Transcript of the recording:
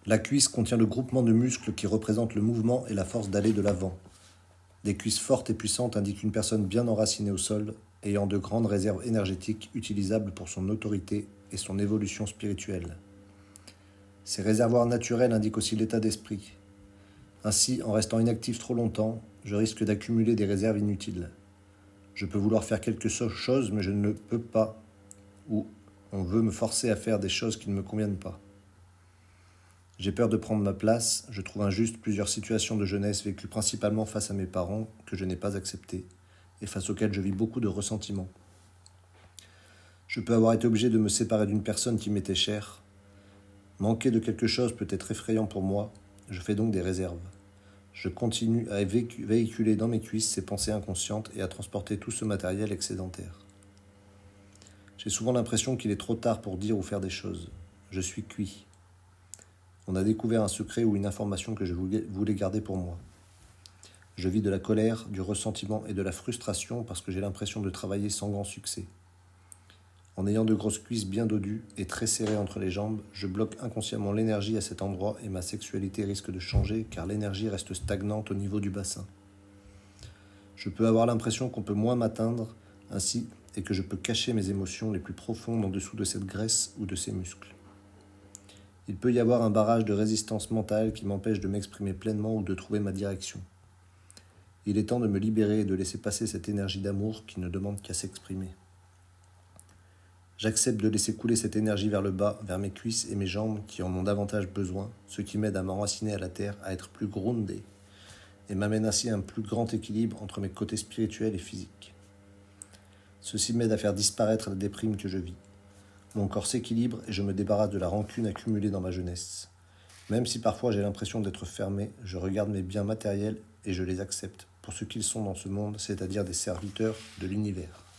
La cuisse contient le groupement de muscles qui représente le mouvement et la force d'aller de l'avant. Des cuisses fortes et puissantes indiquent une personne bien enracinée au sol, ayant de grandes réserves énergétiques utilisables pour son autorité et son évolution spirituelle. Ces réservoirs naturels indiquent aussi l'état d'esprit. Ainsi, en restant inactif trop longtemps, je risque d'accumuler des réserves inutiles. Je peux vouloir faire quelque chose, mais je ne le peux pas, ou on veut me forcer à faire des choses qui ne me conviennent pas. J'ai peur de prendre ma place, je trouve injuste plusieurs situations de jeunesse vécues principalement face à mes parents que je n'ai pas acceptées, et face auxquelles je vis beaucoup de ressentiment. Je peux avoir été obligé de me séparer d'une personne qui m'était chère. Manquer de quelque chose peut être effrayant pour moi, je fais donc des réserves. Je continue à véhiculer dans mes cuisses ces pensées inconscientes et à transporter tout ce matériel excédentaire. J'ai souvent l'impression qu'il est trop tard pour dire ou faire des choses. Je suis cuit. On a découvert un secret ou une information que je voulais garder pour moi. Je vis de la colère, du ressentiment et de la frustration parce que j'ai l'impression de travailler sans grand succès. En ayant de grosses cuisses bien dodues et très serrées entre les jambes, je bloque inconsciemment l'énergie à cet endroit et ma sexualité risque de changer car l'énergie reste stagnante au niveau du bassin. Je peux avoir l'impression qu'on peut moins m'atteindre ainsi et que je peux cacher mes émotions les plus profondes en dessous de cette graisse ou de ces muscles. Il peut y avoir un barrage de résistance mentale qui m'empêche de m'exprimer pleinement ou de trouver ma direction. Il est temps de me libérer et de laisser passer cette énergie d'amour qui ne demande qu'à s'exprimer. J'accepte de laisser couler cette énergie vers le bas, vers mes cuisses et mes jambes qui en ont davantage besoin, ce qui m'aide à m'enraciner à la terre, à être plus groundé, et m'amène ainsi à un plus grand équilibre entre mes côtés spirituels et physiques. Ceci m'aide à faire disparaître la déprime que je vis. Mon corps s'équilibre et je me débarrasse de la rancune accumulée dans ma jeunesse. Même si parfois j'ai l'impression d'être fermé, je regarde mes biens matériels et je les accepte pour ce qu'ils sont dans ce monde, c'est-à-dire des serviteurs de l'univers.